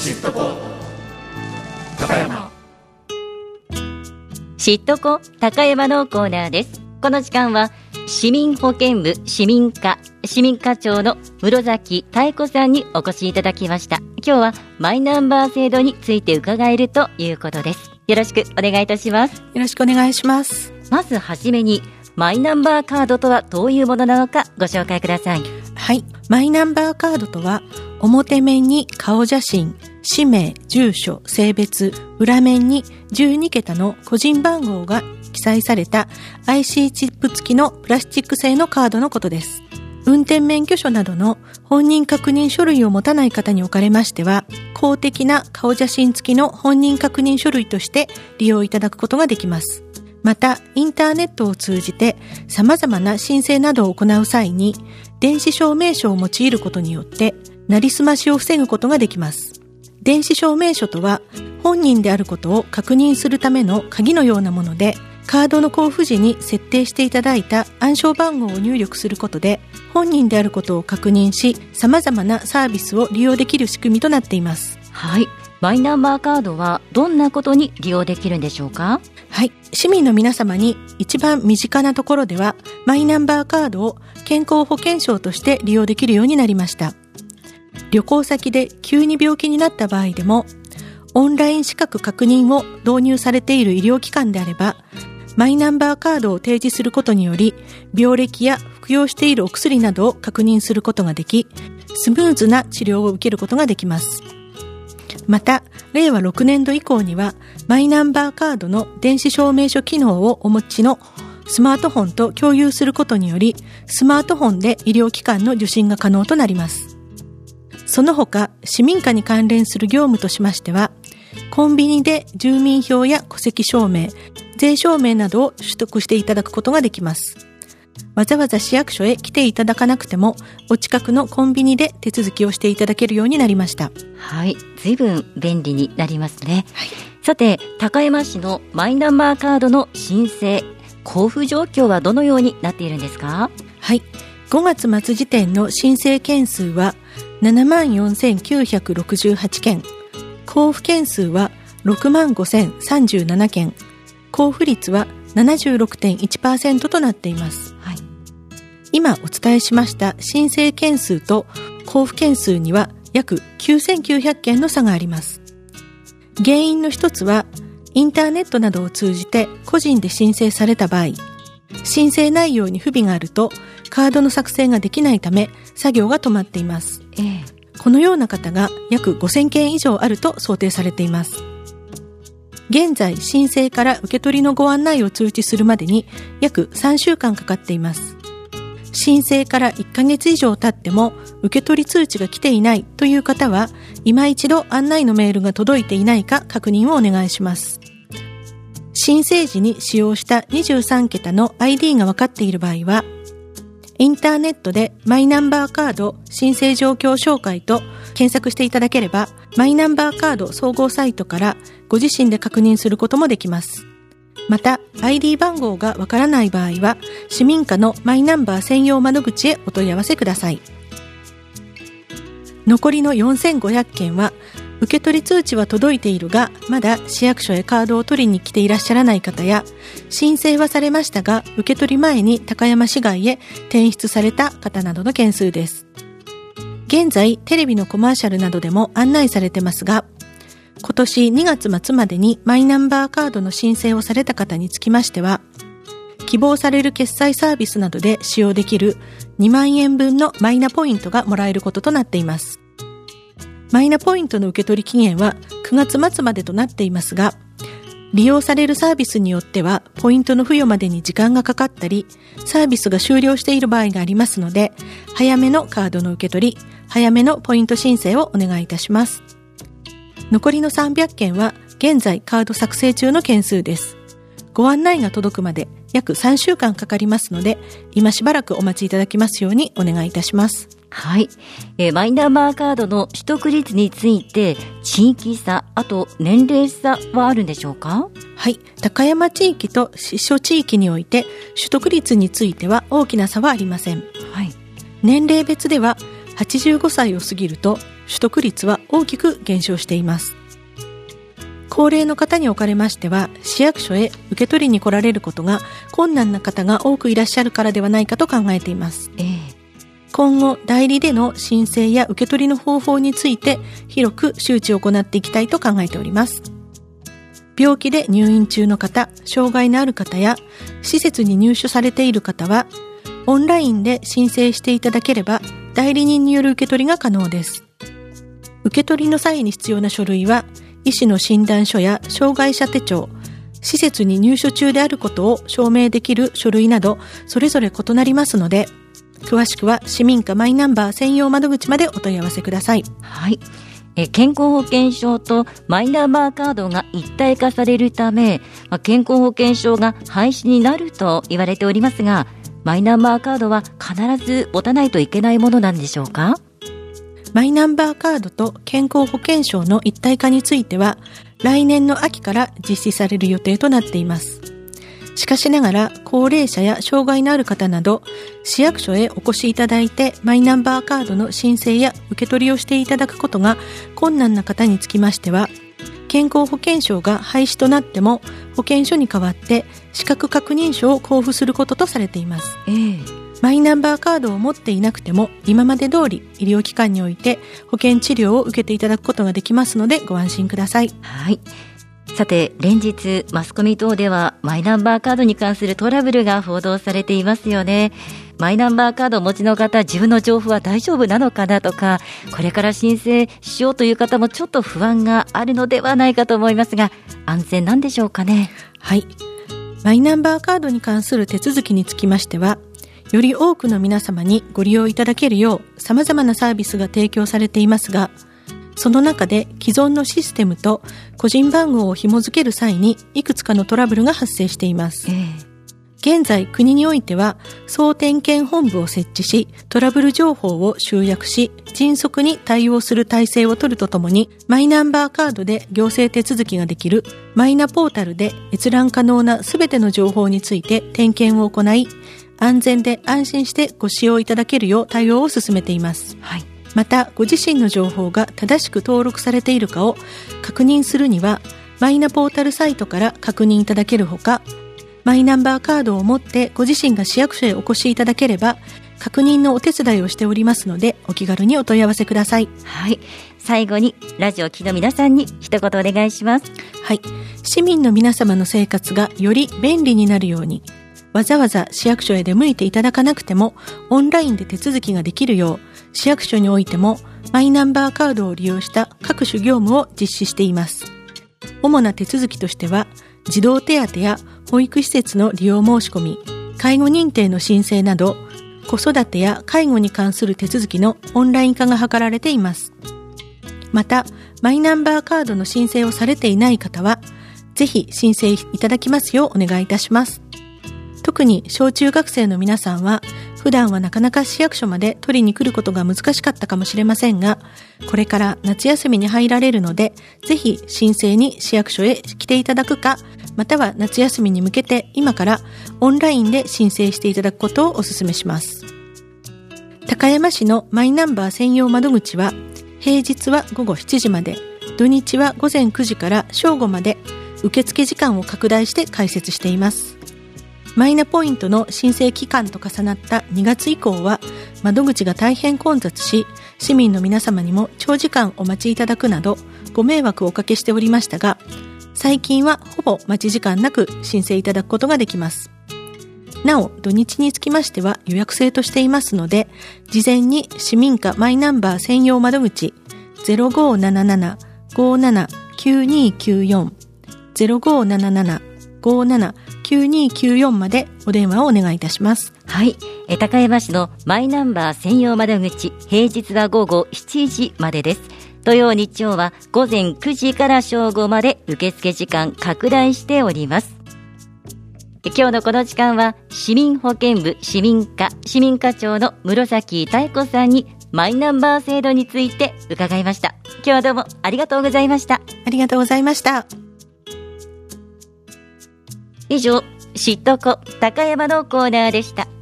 シットコ高山。 シットコ高山のコーナーです。この時間は市民保健部市民課長の室崎妙子さんにお越しいただきました。今日はマイナンバー制度について伺えるということです。よろしくお願いいたします。 よろしくお願いします。 まずはじめにマイナンバーカードとはどういうものなのかご紹介ください。 はい、マイナンバーカードとは表面に顔写真、氏名、住所、性別、裏面に12桁の個人番号が記載された IC チップ付きのプラスチック製のカードのことです。運転免許証などの本人確認書類を持たない方におかれましては、公的な顔写真付きの本人確認書類として利用いただくことができます。また、インターネットを通じて様々な申請などを行う際に、電子証明書を用いることによって、なりすましを防ぐことができます。電子証明書とは、本人であることを確認するための鍵のようなもので、カードの交付時に設定していただいた暗証番号を入力することで、本人であることを確認し、様々なサービスを利用できる仕組みとなっています。 はい。マイナンバーカードはどんなことに利用できるんでしょうか？ はい。市民の皆様に一番身近なところでは、マイナンバーカードを健康保険証として利用できるようになりました。旅行先で急に病気になった場合でも、オンライン資格確認を導入されている医療機関であれば、マイナンバーカードを提示することにより、病歴や服用しているお薬などを確認することができ、スムーズな治療を受けることができます。また、令和6年度以降には、マイナンバーカードの電子証明書機能をお持ちのスマートフォンと共有することにより、スマートフォンで医療機関の受診が可能となります。その他、市民課に関連する業務としましては、コンビニで住民票や戸籍証明、税証明などを取得していただくことができます。わざわざ市役所へ来ていただかなくても、お近くのコンビニで手続きをしていただけるようになりました。 はい、随分便利になりますね。はい、さて、高山市のマイナンバーカードの申請、交付状況はどのようになっているんですか？ はい、5月末時点の申請件数は74,968 件、交付件数は65,037 件、交付率は 76.1% となっています。はい、今お伝えしました申請件数と交付件数には約9,900件の差があります。原因の一つは、インターネットなどを通じて個人で申請された場合、申請内容に不備があるとカードの作成ができないため作業が止まっています。このような方が約 5,000 件以上あると想定されています。現在、申請から受け取りのご案内を通知するまでに約3週間かかっています。申請から1ヶ月以上経っても受け取り通知が来ていないという方は、今一度案内のメールが届いていないか確認をお願いします。申請時に使用した23桁の ID が分かっている場合は、インターネットでマイナンバーカード申請状況紹介と検索していただければ、マイナンバーカード総合サイトからご自身で確認することもできます。また、ID 番号がわからない場合は、市民課のマイナンバー専用窓口へお問い合わせください。残りの 4,500 件は、受け取り通知は届いているが、まだ市役所へカードを取りに来ていらっしゃらない方や、申請はされましたが、受け取り前に高山市外へ転出された方などの件数です。現在、テレビのコマーシャルなどでも案内されてますが、今年2月末までにマイナンバーカードの申請をされた方につきましては、希望される決済サービスなどで使用できる2万円分のマイナポイントがもらえることとなっています。マイナポイントの受け取り期限は9月末までとなっていますが、利用されるサービスによってはポイントの付与までに時間がかかったり、サービスが終了している場合がありますので、早めのカードの受け取り、早めのポイント申請をお願いいたします。残りの300件は現在カード作成中の件数です。ご案内が届くまで約3週間かかりますので、今しばらくお待ちいただきますようにお願いいたします。 はい、マイナンバーカードの取得率について地域差、あと年齢差はあるんでしょうか？ はい、高山地域と市所地域において取得率については大きな差はありません。はい、年齢別では 85歳を過ぎると取得率は大きく減少しています。高齢の方におかれましては、市役所へ受け取りに来られることが困難な方が多くいらっしゃるからではないかと考えています。今後、代理での申請や受け取りの方法について広く周知を行っていきたいと考えております。病気で入院中の方、障害のある方や施設に入所されている方は、オンラインで申請していただければ代理人による受け取りが可能です。受け取りの際に必要な書類は、医師の診断書や障害者手帳、施設に入所中であることを証明できる書類など、それぞれ異なりますので、詳しくは市民課マイナンバー専用窓口までお問い合わせください。 はい。健康保険証とマイナンバーカードが一体化されるため、健康保険証が廃止になると言われておりますが、マイナンバーカードは必ず持たないといけないものなんでしょうか？ マイナンバーカードと健康保険証の一体化については、来年の秋から実施される予定となっています。しかしながら、高齢者や障害のある方など、市役所へお越しいただいてマイナンバーカードの申請や受け取りをしていただくことが困難な方につきましては、健康保険証が廃止となっても、保険証に代わって資格確認書を交付することとされています。マイナンバーカードを持っていなくても、今まで通り医療機関において保険治療を受けていただくことができますので、ご安心ください。 はい。さて、連日マスコミ等ではマイナンバーカードに関するトラブルが報道されていますよね。マイナンバーカードをお持ちの方、自分の情報は大丈夫なのかなとか、これから申請しようという方もちょっと不安があるのではないかと思いますが、安全なんでしょうかね？ はい。マイナンバーカードに関する手続きにつきましては、より多くの皆様にご利用いただけるよう様々なサービスが提供されていますが、その中で既存のシステムと個人番号を紐付ける際にいくつかのトラブルが発生しています。現在国においては総点検本部を設置し、トラブル情報を集約し、迅速に対応する体制を取るとともに、マイナンバーカードで行政手続きができるマイナポータルで閲覧可能なすべての情報について点検を行い、安全で安心してご使用いただけるよう対応を進めています。 はい。 また、ご自身の情報が正しく登録されているかを確認するには、マイナポータルサイトから確認いただけるほか、マイナンバーカードを持ってご自身が市役所へお越しいただければ、確認のお手伝いをしておりますので、お気軽にお問い合わせください。 はい。最後にラジオ機の皆さんに一言お願いします。 はい。市民の皆様の生活がより便利になるように、わざわざ市役所へ出向いていただかなくても、オンラインで手続きができるよう、市役所においてもマイナンバーカードを利用した各種業務を実施しています。主な手続きとしては、児童手当や保育施設の利用申し込み、介護認定の申請など、子育てや介護に関する手続きのオンライン化が図られています。また、マイナンバーカードの申請をされていない方は、ぜひ申請いただきますようお願いいたします。特に小中学生の皆さんは、普段はなかなか市役所まで取りに来ることが難しかったかもしれませんが、これから夏休みに入られるので、ぜひ申請に市役所へ来ていただくか、または夏休みに向けて今からオンラインで申請していただくことをお勧めします。高山市のマイナンバー専用窓口は、平日は午後7時まで、土日は午前9時から正午まで、受付時間を拡大して開設しています。マイナポイントの申請期間と重なった2月以降は窓口が大変混雑し、市民の皆様にも長時間お待ちいただくなどご迷惑をおかけしておりましたが、最近はほぼ待ち時間なく申請いただくことができます。なお、土日につきましては予約制としていますので、事前に市民課マイナンバー専用窓口 0577-579294 0577-579294までお電話をお願いいたします。 はい。高山市のマイナンバー専用窓口、平日は午後7時までです。土曜日曜は午前9時から正午まで受付時間拡大しております。今日のこの時間は市民保健部市民課長の室崎妙子さんにマイナンバー制度について伺いました。今日はどうもありがとうございました。 ありがとうございました。 以上、知っとこ高山のコーナーでした。